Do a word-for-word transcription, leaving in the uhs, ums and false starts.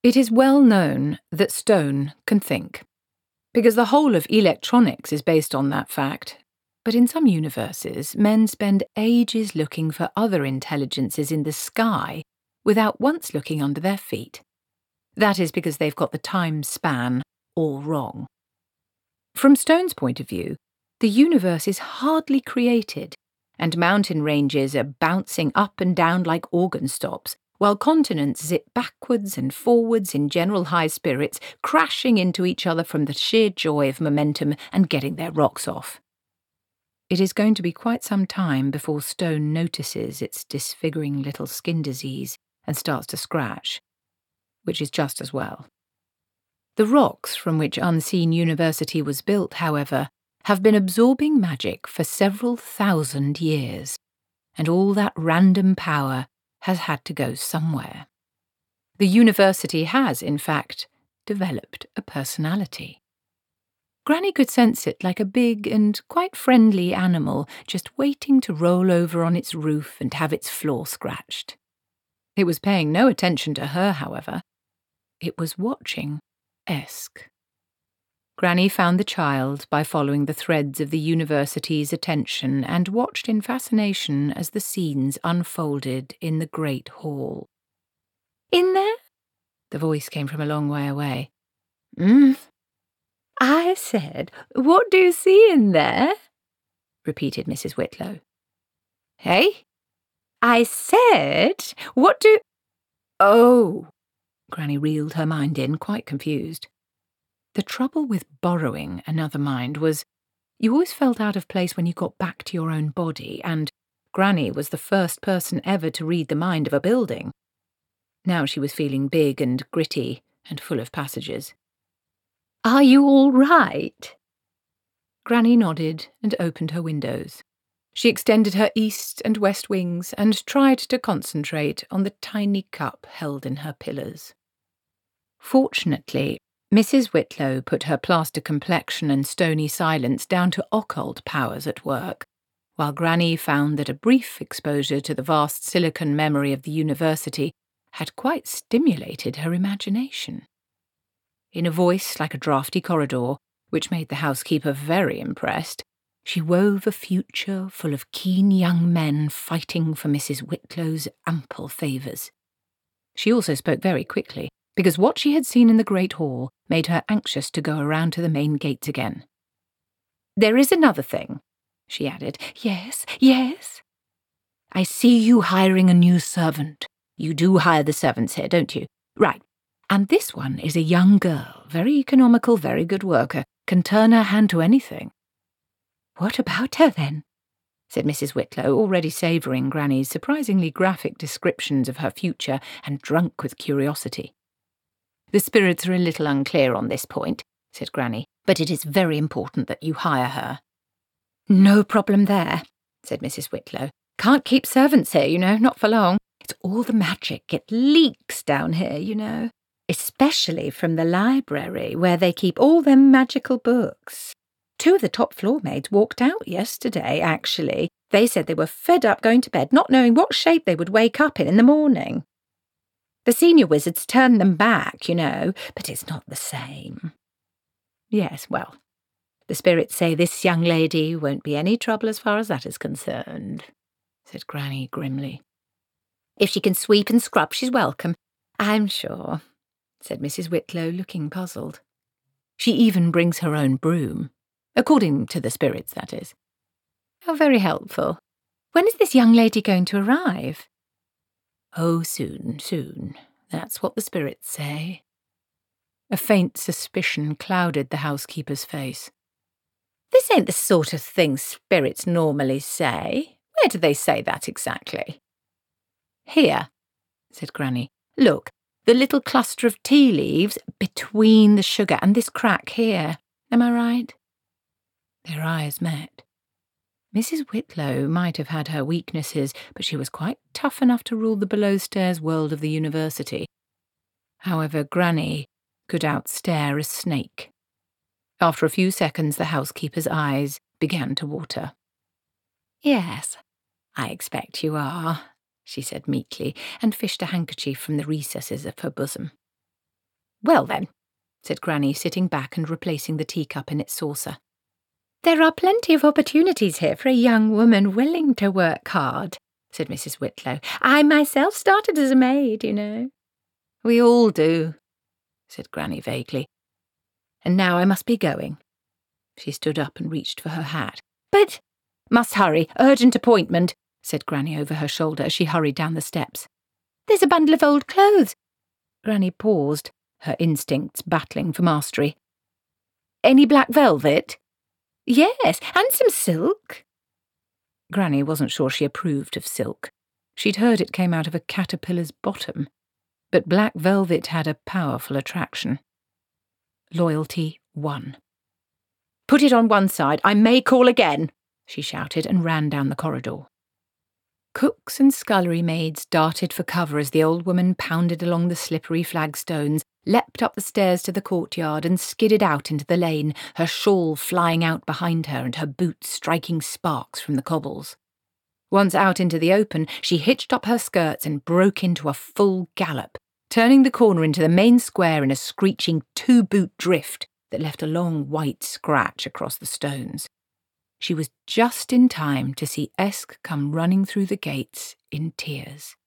It is well known that stone can think, because the whole of electronics is based on that fact. But in some universes, men spend ages looking for other intelligences in the sky without once looking under their feet. That is because they've got the time span all wrong. From stone's point of view, the universe is hardly created, and mountain ranges are bouncing up and down like organ stops, while continents zip backwards and forwards in general high spirits, crashing into each other from the sheer joy of momentum and getting their rocks off. It is going to be quite some time before stone notices its disfiguring little skin disease and starts to scratch, which is just as well. The rocks from which Unseen University was built, however, have been absorbing magic for several thousand years, and all that random power has had to go somewhere. The university has, in fact, developed a personality. Granny could sense it like a big and quite friendly animal just waiting to roll over on its roof and have its floor scratched. It was paying no attention to her, however. It was watching Esk. Granny found the child by following the threads of the university's attention and watched in fascination as the scenes unfolded in the great hall. "In there?" The voice came from a long way away. "Mm. I said, what do you see in there?" repeated Missus Whitlow. "Hey? I said, what do—" "Oh." Granny reeled her mind in, quite confused. The trouble with borrowing another mind was you always felt out of place when you got back to your own body, and Granny was the first person ever to read the mind of a building. Now she was feeling big and gritty and full of passages. "Are you all right?" Granny nodded and opened her windows. She extended her east and west wings and tried to concentrate on the tiny cup held in her pillars. Fortunately, Missus Whitlow put her plaster complexion and stony silence down to occult powers at work, while Granny found that a brief exposure to the vast silicon memory of the university had quite stimulated her imagination. In a voice like a draughty corridor, which made the housekeeper very impressed, she wove a future full of keen young men fighting for Missus Whitlow's ample favours. She also spoke very quickly, because what she had seen in the great hall made her anxious to go around to the main gates again. "There is another thing," she added. "Yes, yes." "I see you hiring a new servant. You do hire the servants here, don't you? Right. And this one is a young girl, very economical, very good worker, can turn her hand to anything." "What about her, then?" said Missus Whitlow, already savouring Granny's surprisingly graphic descriptions of her future and drunk with curiosity. "The spirits are a little unclear on this point," said Granny, "but it is very important that you hire her." "No problem there," said Missus Whitlow. "Can't keep servants here, you know, not for long. It's all the magic. It leaks down here, you know, especially from the library, where they keep all them magical books. Two of the top floor maids walked out yesterday, actually. They said they were fed up going to bed, not knowing what shape they would wake up in in the morning. The senior wizards turned them back, you know, but it's not the same." "Yes, well, the spirits say this young lady won't be any trouble as far as that is concerned," said Granny grimly. "If she can sweep and scrub, she's welcome, I'm sure," said Missus Whitlow, looking puzzled. "She even brings her own broom, according to the spirits, that is." "How very helpful. When is this young lady going to arrive?" "Oh, soon, soon. That's what the spirits say." A faint suspicion clouded the housekeeper's face. "This ain't the sort of thing spirits normally say. Where do they say that exactly?" "Here," said Granny. "Look, the little cluster of tea leaves between the sugar and this crack here. Am I right?" Their eyes met. Missus Whitlow might have had her weaknesses, but she was quite tough enough to rule the below-stairs world of the university. However, Granny could outstare a snake. After a few seconds, the housekeeper's eyes began to water. "Yes, I expect you are," she said meekly, and fished a handkerchief from the recesses of her bosom. "Well then," said Granny, sitting back and replacing the teacup in its saucer. "There are plenty of opportunities here for a young woman willing to work hard," said Missus Whitlow. "I myself started as a maid, you know." "We all do," said Granny vaguely. "And now I must be going." She stood up and reached for her hat. "But—" "Must hurry. Urgent appointment," said Granny over her shoulder as she hurried down the steps. "There's a bundle of old clothes." Granny paused, her instincts battling for mastery. "Any black velvet?" "Yes, and some silk." Granny wasn't sure she approved of silk. She'd heard it came out of a caterpillar's bottom, but black velvet had a powerful attraction. Loyalty won. "Put it on one side. I may call again," she shouted and ran down the corridor. Cooks and scullery maids darted for cover as the old woman pounded along the slippery flagstones, leapt up the stairs to the courtyard and skidded out into the lane, her shawl flying out behind her and her boots striking sparks from the cobbles. Once out into the open, she hitched up her skirts and broke into a full gallop, turning the corner into the main square in a screeching two-boot drift that left a long white scratch across the stones. She was just in time to see Esk come running through the gates in tears.